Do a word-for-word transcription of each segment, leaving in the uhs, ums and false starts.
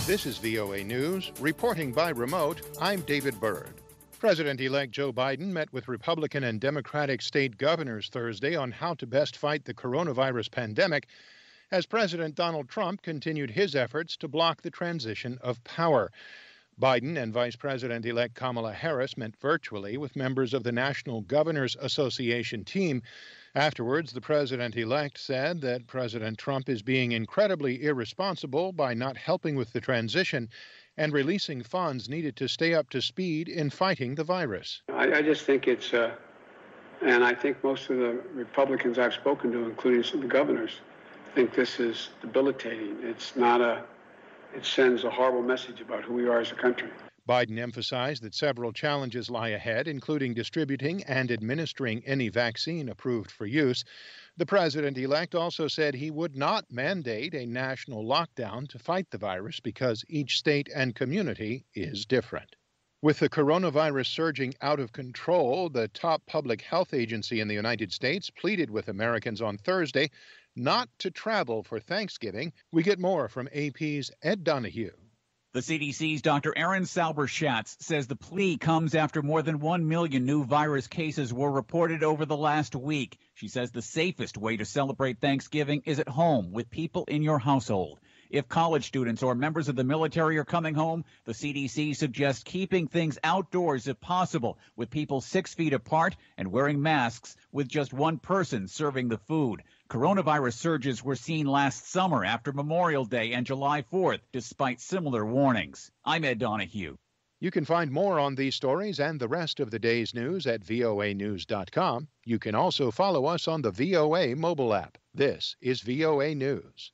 This is V O A News. Reporting by remote, I'm David Byrd. President-elect Joe Biden met with Republican and Democratic state governors Thursday on how to best fight the coronavirus pandemic as President Donald Trump continued his efforts to block the transition of power. Biden and Vice President-elect Kamala Harris met virtually with members of the National Governors Association team. Afterwards, the president-elect said that President Trump is being incredibly irresponsible by not helping with the transition and releasing funds needed to stay up to speed in fighting the virus. I, I just think it's, uh, and I think most of the Republicans I've spoken to, including some of the governors, think this is debilitating. It's not a, it sends a horrible message about who we are as a country. Biden emphasized that several challenges lie ahead, including distributing and administering any vaccine approved for use. The president-elect also said he would not mandate a national lockdown to fight the virus because each state and community is different. With the coronavirus surging out of control, the top public health agency in the United States pleaded with Americans on Thursday not to travel for Thanksgiving. We get more from A P's Ed Donahue. The C D C's Doctor Erin Salber-Schatz says the plea comes after more than one million new virus cases were reported over the last week. She says the safest way to celebrate Thanksgiving is at home with people in your household. If college students or members of the military are coming home, the C D C suggests keeping things outdoors if possible, with people six feet apart and wearing masks with just one person serving the food. Coronavirus surges were seen last summer after Memorial Day and July fourth, despite similar warnings. I'm Ed Donahue. You can find more on these stories and the rest of the day's news at V O A news dot com. You can also follow us on the V O A mobile app. This is V O A News.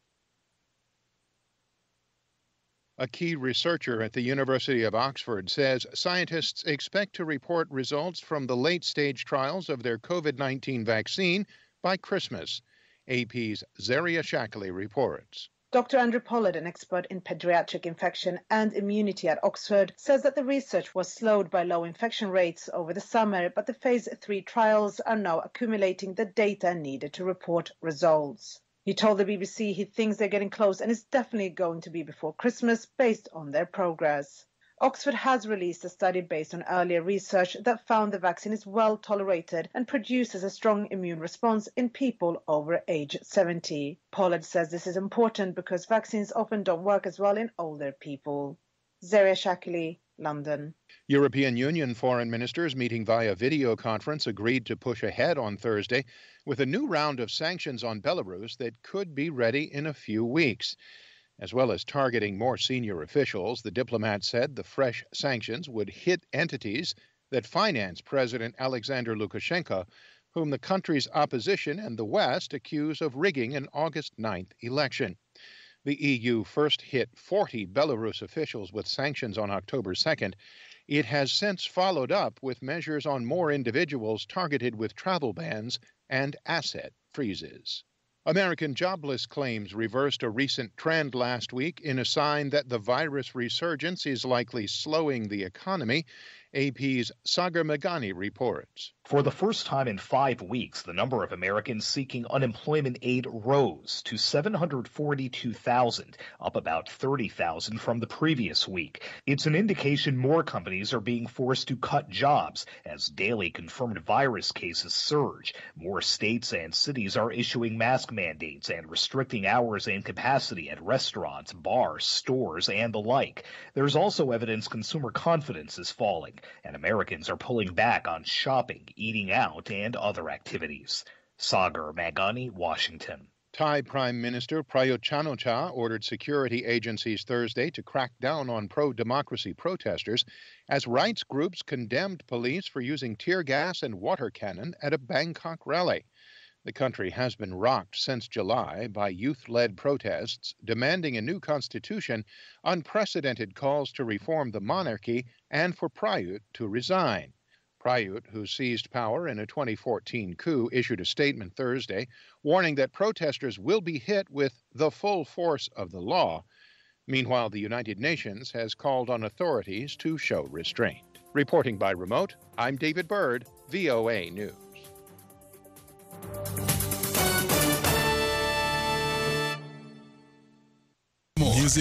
A key researcher at the University of Oxford says scientists expect to report results from the late-stage trials of their COVID nineteen vaccine by Christmas. A P's Zaria Shackley reports. Doctor Andrew Pollard, an expert in pediatric infection and immunity at Oxford, says that the research was slowed by low infection rates over the summer, but the phase three trials are now accumulating the data needed to report results. He told the B B C he thinks they're getting close and it's definitely going to be before Christmas based on their progress. Oxford has released a study based on earlier research that found the vaccine is well tolerated and produces a strong immune response in people over age seventy. Pollard says this is important because vaccines often don't work as well in older people. Zaria Shackley, London. European Union foreign ministers meeting via video conference agreed to push ahead on Thursday with a new round of sanctions on Belarus that could be ready in a few weeks. As well as targeting more senior officials, the diplomat said the fresh sanctions would hit entities that finance President Alexander Lukashenko, whom the country's opposition and the West accuse of rigging an August ninth election. The E U first hit forty Belarus officials with sanctions on October second. It has since followed up with measures on more individuals targeted with travel bans and asset freezes. American jobless claims reversed a recent trend last week in a sign that the virus resurgence is likely slowing the economy. A P's Sagar Meghani reports. For the first time in five weeks, the number of Americans seeking unemployment aid rose to seven hundred forty-two thousand, up about thirty thousand from the previous week. It's an indication more companies are being forced to cut jobs as daily confirmed virus cases surge. More states and cities are issuing mask mandates and restricting hours and capacity at restaurants, bars, stores, and the like. There's also evidence consumer confidence is falling, and Americans are pulling back on shopping, eating out, and other activities. Sagar Meghani, Washington. Thai Prime Minister Prayut Chan-o-cha ordered security agencies Thursday to crack down on pro-democracy protesters as rights groups condemned police for using tear gas and water cannon at a Bangkok rally. The country has been rocked since July by youth-led protests demanding a new constitution, unprecedented calls to reform the monarchy, and for Prayut to resign. Prayut, who seized power in a twenty fourteen coup, issued a statement Thursday warning that protesters will be hit with the full force of the law. Meanwhile, the United Nations has called on authorities to show restraint. Reporting by remote, I'm David Byrd, V O A News.